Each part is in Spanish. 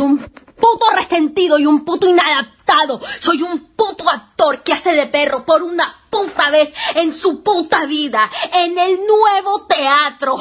un puto resentido y un puto inadaptado. Soy un puto actor que hace de perro por una puta vez en su puta vida en el nuevo teatro.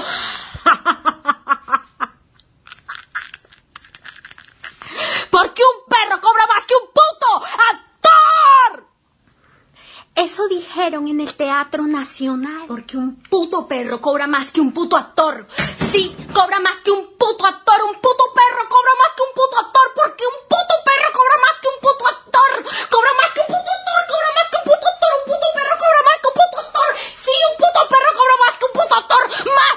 Porque un perro cobra más que un puto actor. Eso dijeron en el Teatro Nacional. Porque un puto perro cobra más que un puto actor. Sí, cobra más que un puto actor. Un puto perro cobra más que un puto actor. Porque un puto perro cobra más que un puto actor. Cobra más que un puto actor. Cobra más que un puto actor. Un puto perro cobra más que un puto actor. Sí, un puto perro cobra más que un puto actor. Más.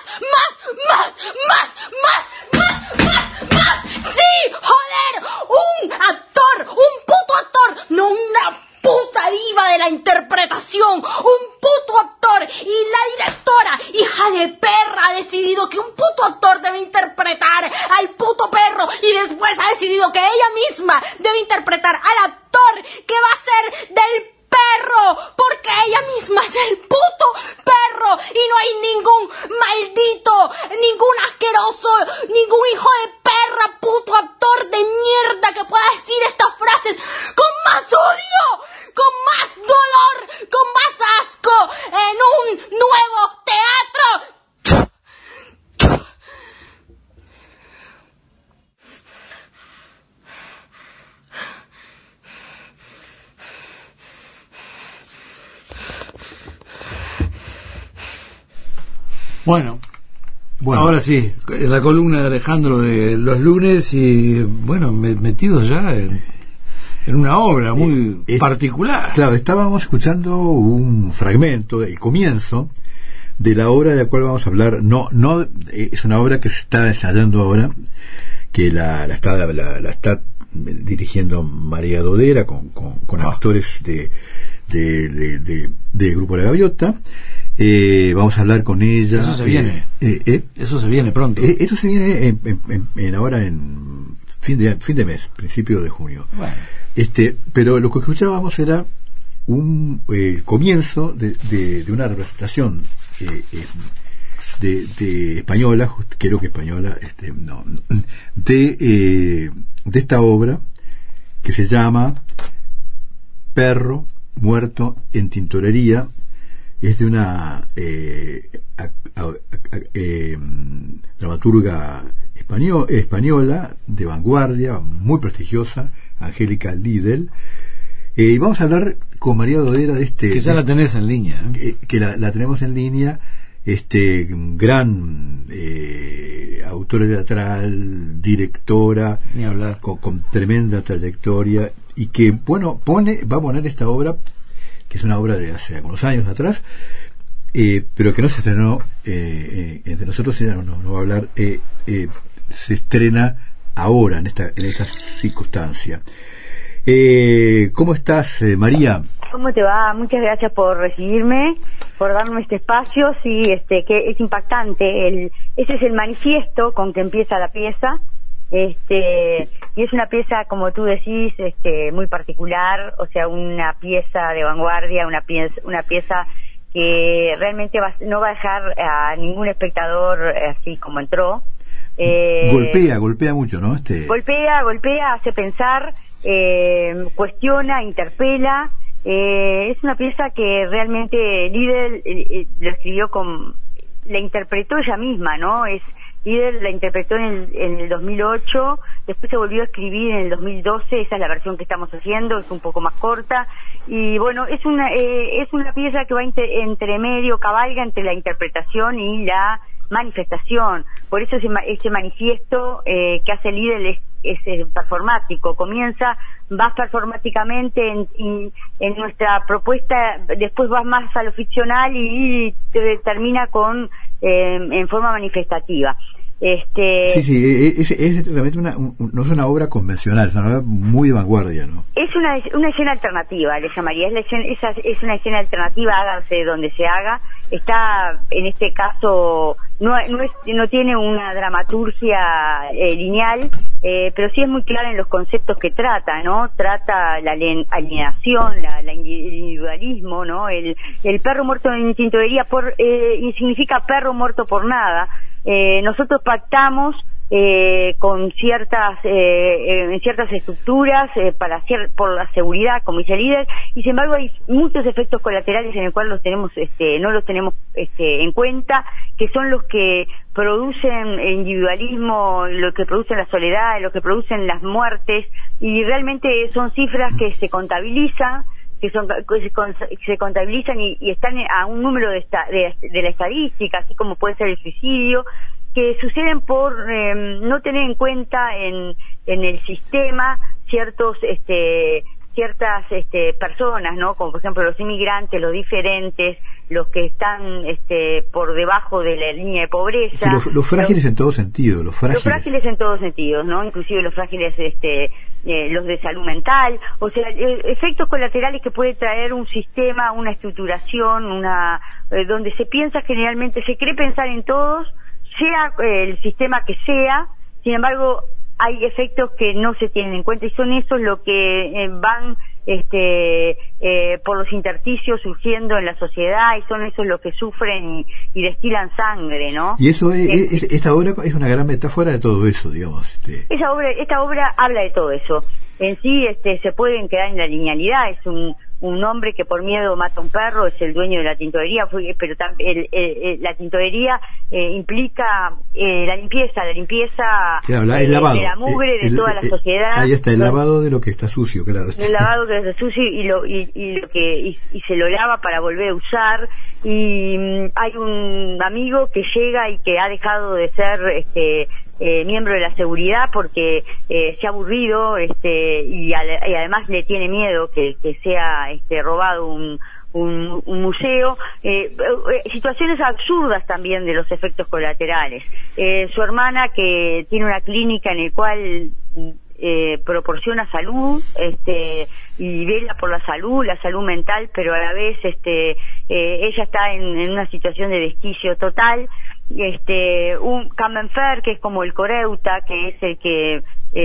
Sí, joder. Un actor. Un puto actor. No una puta diva de la interpretación, un puto actor, y la directora, hija de perra, ha decidido que un puto actor debe interpretar al puto perro y después ha decidido que ella misma debe interpretar al actor que va a ser del perro, porque ella misma es el puto perro y no hay ningún maldito, ningún asqueroso, ningún hijo de perra, puto actor de mierda que pueda decir estas frases con más odio, con más dolor, con más asco en un nuevo teatro. Bueno, ahora sí, la columna de Alejandro de los lunes y, bueno, metidos ya en una obra muy particular. Claro, estábamos escuchando un fragmento, el comienzo de la obra de la cual vamos a hablar. No, es una obra que se está ensayando ahora, que la está dirigiendo María Dodera con actores de Grupo La Gaviota. Vamos a hablar con ella. Eso se viene. Eso se viene pronto. Eso se viene ahora en fin de mes, principio de junio. Bueno. Pero lo que escuchábamos era un comienzo de una representación de española, creo que española, de esta obra que se llama Perro muerto en tintorería. Es de una dramaturga española de vanguardia, muy prestigiosa, Angélica Lidl. Y vamos a hablar con María Dodera de que ya la tenés en línea, que la tenemos en línea, gran autora teatral, directora, ni hablar, con tremenda trayectoria, y que va a poner esta obra, que es una obra de hace algunos años atrás, pero que no se estrenó entre nosotros. Ella no va a hablar, se estrena ahora en esta circunstancia. ¿Cómo estás, María? ¿Cómo te va? Muchas gracias por recibirme, por darme este espacio. Sí, que es impactante. Ese es el manifiesto con que empieza la pieza. Y es una pieza, como tú decís, muy particular, o sea, una pieza de vanguardia, una pieza que realmente no va a dejar a ningún espectador así como entró. Golpea mucho, ¿no? Golpea, hace pensar, cuestiona, interpela. Es una pieza que realmente Lidl lo escribió la interpretó ella misma, ¿no? Lidl la interpretó en el 2008, después se volvió a escribir en el 2012, esa es la versión que estamos haciendo, es un poco más corta, y bueno, es una pieza que va entre medio, cabalga entre la interpretación y la manifestación. Por eso ese manifiesto que hace Lidl es performático, comienza, vas performáticamente en nuestra propuesta, después vas más a lo ficcional y termina en forma manifestativa. Es realmente no es una obra convencional, es una obra muy de vanguardia, ¿no? Es una escena alternativa, le llamaría. Es una escena alternativa, hágase donde se haga. Está, en este caso, no tiene una dramaturgia lineal, pero sí es muy clara en los conceptos que trata, ¿no? Trata la alienación, el individualismo, ¿no? El perro muerto en tintorería significa perro muerto por nada. nosotros pactamos con ciertas estructuras por la seguridad, como dice el líder, y sin embargo hay muchos efectos colaterales en el cual no los tenemos en cuenta, que son los que producen individualismo, lo que producen la soledad, lo que producen las muertes, y realmente son cifras que se contabilizan, se contabilizan y están a un número de la estadística, así como puede ser el suicidio, que suceden por no tener en cuenta en el sistema ciertas personas, ¿no? Como por ejemplo los inmigrantes, los diferentes, los que están por debajo de la línea de pobreza. Sí, los frágiles en todo sentido, los frágiles en todos sentidos, ¿no? Inclusive los frágiles, los de salud mental, o sea, efectos colaterales que puede traer un sistema, una estructuración, donde se piensa generalmente, se cree pensar en todos, sea el sistema que sea, sin embargo hay efectos que no se tienen en cuenta y son esos los que van por los intersticios surgiendo en la sociedad, y son esos los que sufren y destilan sangre, ¿no? Y eso esta obra es una gran metáfora de todo eso, digamos. Esta obra habla de todo eso. En sí se pueden quedar en la linealidad, es un hombre que por miedo mata a un perro, es el dueño de la tintorería, pero la tintorería implica la limpieza claro, el lavado, de la mugre de toda la sociedad. Ahí está el lavado de lo que está sucio, claro. El lavado que está sucio y se lo lava para volver a usar. Y hay un amigo que llega y que ha dejado de ser miembro de la seguridad porque se ha aburrido y además le tiene miedo que sea robado un museo, situaciones absurdas también de los efectos colaterales. Su hermana, que tiene una clínica en el cual proporciona salud y vela por la salud mental, pero a la vez ella está en una situación de desquicio total. Un Camembert, que es como el Coreuta, que es el que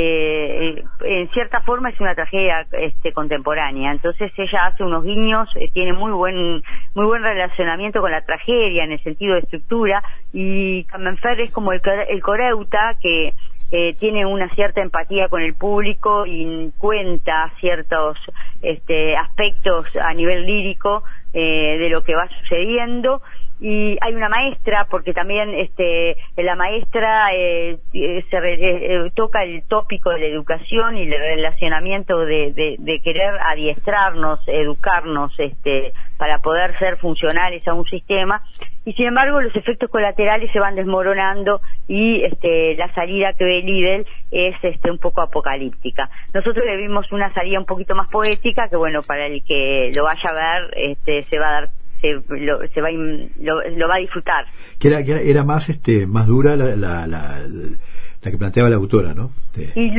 en cierta forma es una tragedia contemporánea. Entonces ella hace unos guiños, tiene muy buen relacionamiento con la tragedia en el sentido de estructura, y Camembert es como el Coreuta, que tiene una cierta empatía con el público y cuenta ciertos aspectos a nivel lírico de lo que va sucediendo. Y hay una maestra, porque también la maestra toca el tópico de la educación y el relacionamiento de querer adiestrarnos, educarnos para poder ser funcionales a un sistema, y sin embargo los efectos colaterales se van desmoronando y la salida que ve Liddell es un poco apocalíptica. Nosotros le vimos una salida un poquito más poética, que bueno, para el que lo vaya a ver lo va a disfrutar. Que era más dura la que planteaba la autora, ¿no? Y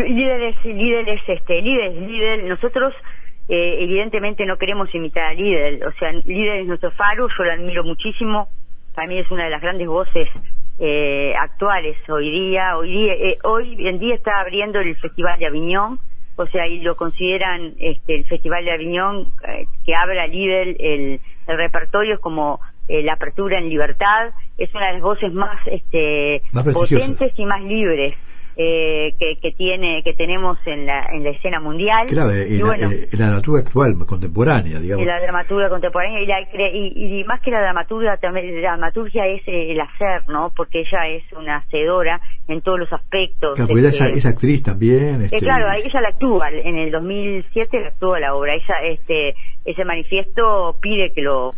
Liddell, nosotros evidentemente no queremos imitar a Liddell, o sea, Liddell es nuestro faro, yo lo admiro muchísimo, para mí es una de las grandes voces actuales hoy en día está abriendo el Festival de Avignon, o sea, y lo consideran el Festival de Avignon, que abra Liddell el repertorio como la apertura en libertad. Es una de las voces más potentes y más libres que tenemos en la escena mundial. Claro, la dramaturga actual, contemporánea, digamos. La dramaturga contemporánea y más que la dramaturgia, también la dramaturgia es el hacer, ¿no? Porque ella es una hacedora en todos los aspectos. Claro, porque ella es actriz también. Claro, ella la actúa, en el 2007 la actúa la obra. Ella, ese manifiesto pide que lo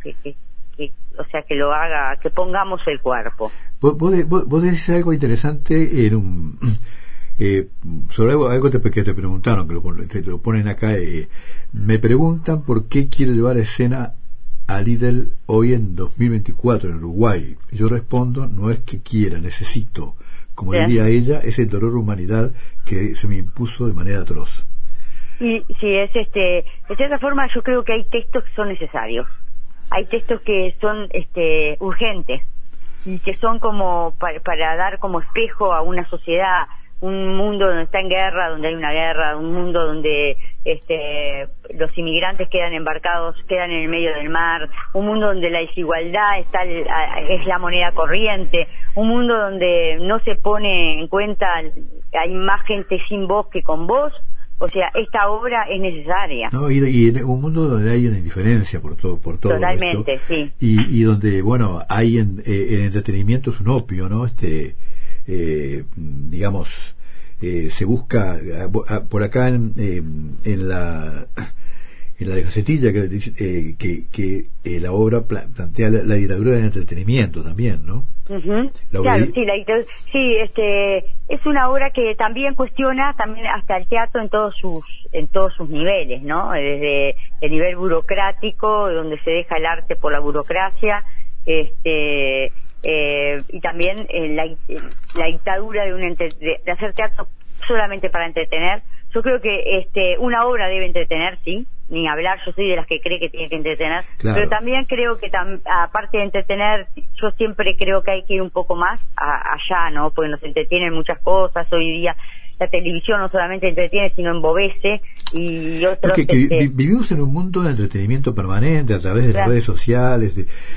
haga, que pongamos el cuerpo. Vos decís algo interesante sobre algo que te preguntaron, que te lo ponen acá. Me preguntan por qué quiero llevar a escena a Liddell hoy en 2024 en Uruguay. Yo respondo, no es que quiera, necesito. Como diría ella, es el dolor de humanidad que se me impuso de manera atroz. Y sí, de cierta forma yo creo que hay textos que son necesarios. Hay textos que son urgentes y que son como para dar como espejo a una sociedad un mundo donde está en guerra, donde hay una guerra, un mundo donde los inmigrantes quedan embarcados, quedan en el medio del mar, un mundo donde la desigualdad es la moneda corriente, un mundo donde no se pone en cuenta, hay más gente sin voz que con voz. O sea, esta obra es necesaria. No, y en un mundo donde hay una indiferencia por todo totalmente, esto, sí. Y donde, bueno, hay el entretenimiento es un opio, ¿no? Digamos, se busca por acá en la Gacetilla que la obra plantea la dictadura del entretenimiento también, ¿no? Uh-huh. Claro, sí, es una obra que también cuestiona también hasta el teatro en todos sus niveles, ¿no? Desde el nivel burocrático, donde se deja el arte por la burocracia, y también la dictadura de hacer teatro solamente para entretener. Yo creo que una obra debe entretener, sí, ni hablar, yo soy de las que cree que tiene que entretener, claro. Pero también creo que aparte de entretener, yo siempre creo que hay que ir un poco más allá, ¿no? Porque nos entretienen muchas cosas, hoy día la televisión no solamente entretiene, sino embobece, y otros... Vivimos en un mundo de entretenimiento permanente a través de las redes sociales,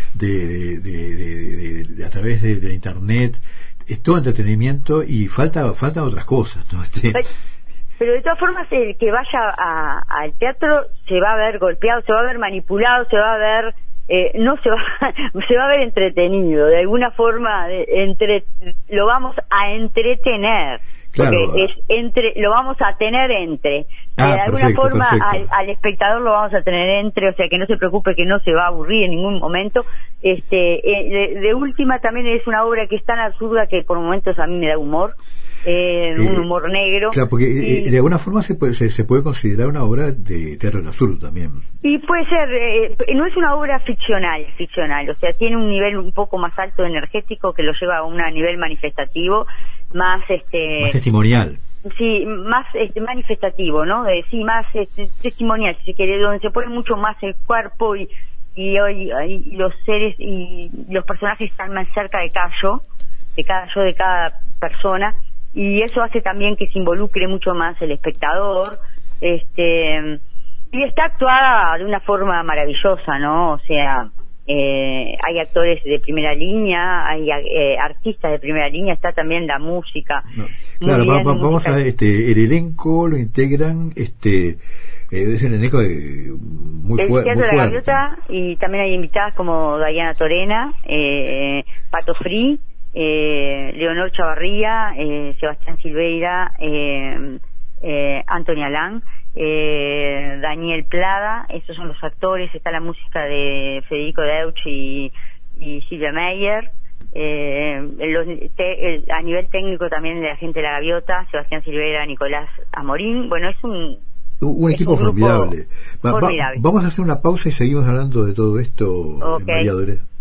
a través de internet, es todo entretenimiento y faltan otras cosas, ¿no? Pero de todas formas, el que vaya al teatro se va a ver golpeado, se va a ver manipulado, se va a ver, se va a ver entretenido, de alguna forma lo vamos a entretener, claro. Porque lo vamos a tener de alguna forma al espectador lo vamos a tener o sea que no se preocupe, que no se va a aburrir en ningún momento. De última también es una obra que es tan absurda que por momentos a mí me da humor. Un humor negro. Claro, porque de alguna forma se puede considerar una obra de teatro del absurdo también. Y puede ser, no es una obra ficcional, o sea, tiene un nivel un poco más alto energético que lo lleva a un nivel manifestativo, más más testimonial. Sí, más manifestativo, ¿no? Más testimonial, si se quiere, donde se pone mucho más el cuerpo y los seres y los personajes están más cerca de cada yo de cada persona. Y eso hace también que se involucre mucho más el espectador, y está actuada de una forma maravillosa, ¿no? O sea, hay actores de primera línea, hay artistas de primera línea, está también la música. No. Claro, vamos a ver, el elenco lo integran, es un elenco muy fuerte. El Teatro de la Gaviota, y también hay invitadas como Diana Torena, Pato Frí, Leonor Chavarría, Sebastián Silveira, Antonia Lang, Daniel Plada, esos son los actores. Está la música de Federico Deutsch y Silvia Meyer. A nivel técnico también de la gente de la Gaviota, Sebastián Silveira, Nicolás Amorín. Bueno, es un equipo un formidable. Formidable. Vamos a hacer una pausa y seguimos hablando de todo esto, Okay. María Doré.